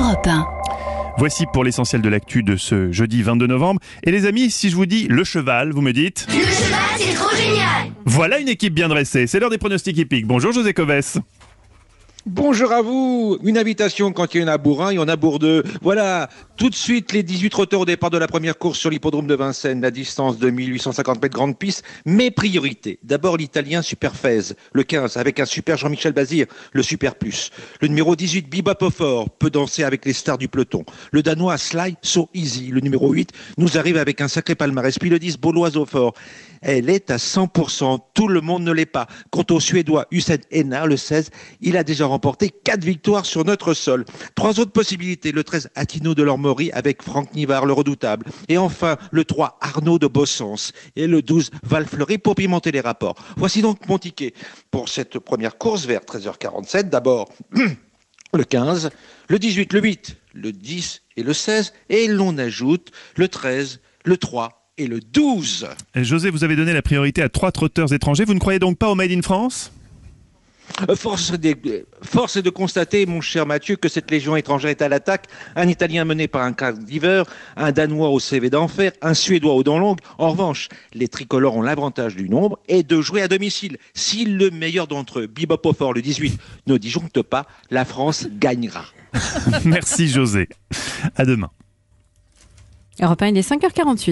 Europe 1. Voici pour l'essentiel de l'actu de ce jeudi 22 novembre. Et les amis, si je vous dis le cheval, vous me dites... Le cheval, c'est trop génial! Voilà une équipe bien dressée. C'est l'heure des pronostics hippiques. Bonjour José Coves. Bonjour à vous. Une invitation quand il y en a bourg 1, il y en a bourg 2. Voilà, tout de suite les 18 trotteurs au départ de la première course sur l'hippodrome de Vincennes, la distance de 1850 mètres grande piste. Mes priorités, d'abord l'Italien Superfez, le 15, avec un super Jean-Michel Bazir, le Super Plus. Le numéro 18, Bebop au Fort, peut danser avec les stars du peloton. Le Danois Sly So Easy, le numéro 8, nous arrive avec un sacré palmarès. Puis le 10, Bauloise au Fort. Elle est à 100%, tout le monde ne l'est pas. Quant au Suédois Hussein Henna, le 16, il a déjà remporté 4 victoires sur notre sol. 3 autres possibilités, le 13 Attino de l'Ormerie avec Franck Nivard, le redoutable. Et enfin, le 3 Arnaud de Bossens. Et le 12 Valfleury pour pimenter les rapports. Voici donc mon ticket pour cette première course vers 13h47. D'abord, le 15, le 18, le 8, le 10 et le 16. Et l'on ajoute le 13, le 3 et le 12. José, vous avez donné la priorité à 3 trotteurs étrangers. Vous ne croyez donc pas au Made in France ? Force est de constater, mon cher Mathieu, que cette légion étrangère est à l'attaque. Un Italien mené par un Cardiver, un Danois au CV d'enfer, un Suédois aux dents longues. En revanche, les tricolores ont l'avantage du nombre et de jouer à domicile. Si le meilleur d'entre eux, Bebop au Fort, le 18, ne disjoncte pas, la France gagnera. Merci José. À demain. Europe 1, il est 5h48.